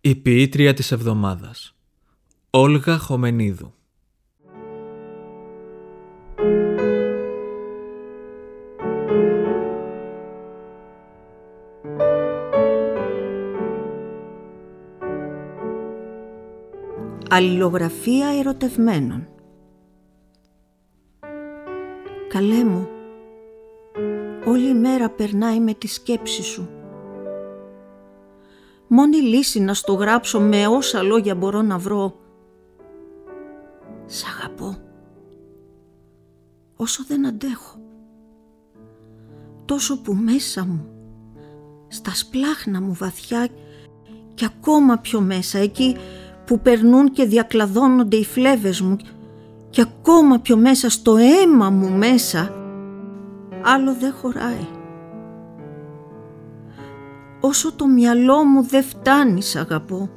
Η ποιήτρια της εβδομάδας, Όλγα Χομενίδου. Αλληλογραφία ερωτευμένων. Καλέ μου, όλη η μέρα περνάει με τη σκέψη σου. Μόνη λύση να στο γράψω με όσα λόγια μπορώ να βρω. Σ' αγαπώ, όσο δεν αντέχω. Τόσο που μέσα μου, στα σπλάχνα μου βαθιά και ακόμα πιο μέσα, εκεί που περνούν και διακλαδώνονται οι φλέβες μου, και ακόμα πιο μέσα στο αίμα μου μέσα, άλλο δεν χωράει. Όσο το μυαλό μου δεν φτάνει, σ' αγαπώ.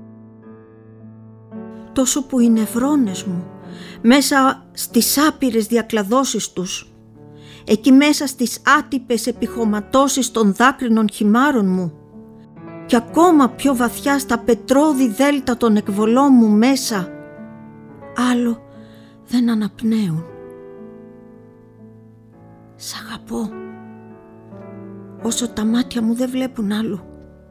Τόσο που οι νευρώνες μου, μέσα στις άπειρες διακλαδώσεις τους, εκεί μέσα στις άτυπες επιχωματώσεις των δάκρυνων χυμάρων μου, και ακόμα πιο βαθιά στα πετρώδη δέλτα των εκβολών μου μέσα, άλλο δεν αναπνέουν. Σ' αγαπώ, όσο τα μάτια μου δεν βλέπουν άλλο.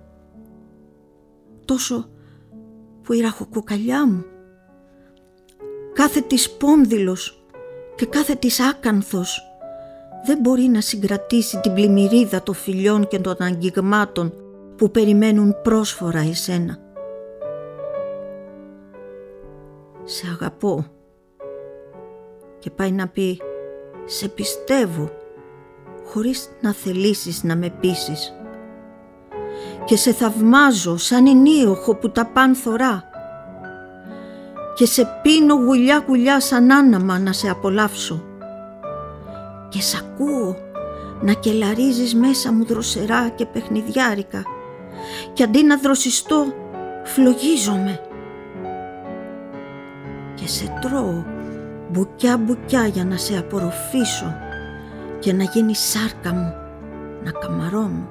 Τόσο που η ραχοκοκαλιά μου, κάθε της πόνδυλος και κάθε της άκανθος, δεν μπορεί να συγκρατήσει την πλημμυρίδα των φιλιών και των αγγιγμάτων που περιμένουν πρόσφορα εσένα. Σε αγαπώ, και πάει να πει σε πιστεύω, χωρίς να θελήσεις να με πείσεις, και σε θαυμάζω σαν ενίοχο που τα παν θωρά, και σε πίνω γουλιά γουλιά σαν άναμα να σε απολαύσω, και σ' ακούω να κελαρίζεις μέσα μου δροσερά και παιχνιδιάρικα, και αντί να δροσιστώ φλογίζομαι, και σε τρώω μπουκιά μπουκιά για να σε απορροφήσω και να γίνει σάρκα μου, να καμαρώνω.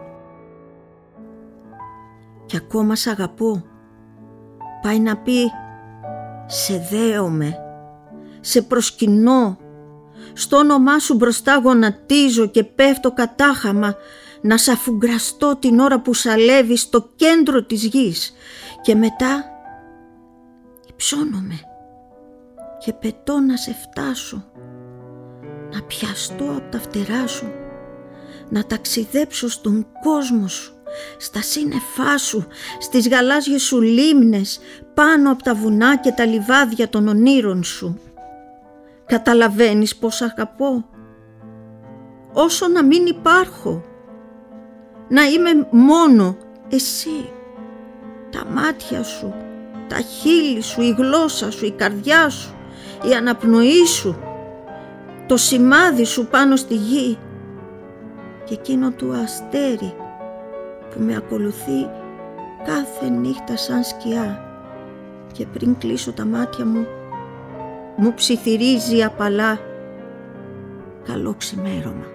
Και ακόμα σ' αγαπώ, πάει να πει σε δέομαι, σε προσκυνώ, στο όνομά σου μπροστά γονατίζω και πέφτω κατάχαμα να σ' αφουγκραστώ την ώρα που σαλεύεις στο κέντρο της γης, και μετά υψώνομαι και πετώ να σε φτάσω, να πιαστώ από τα φτερά σου, να ταξιδέψω στον κόσμο σου, στα σύννεφά σου, στις γαλάζιες σου λίμνες, πάνω από τα βουνά και τα λιβάδια των ονείρων σου. Καταλαβαίνεις πως αγαπώ? Όσο να μην υπάρχω, να είμαι μόνο εσύ, τα μάτια σου, τα χείλη σου, η γλώσσα σου, η καρδιά σου, η αναπνοή σου, το σημάδι σου πάνω στη γη, και εκείνο του αστέρι που με ακολουθεί κάθε νύχτα σαν σκιά, και πριν κλείσω τα μάτια μου, μου ψιθυρίζει απαλά καλό ξημέρωμα.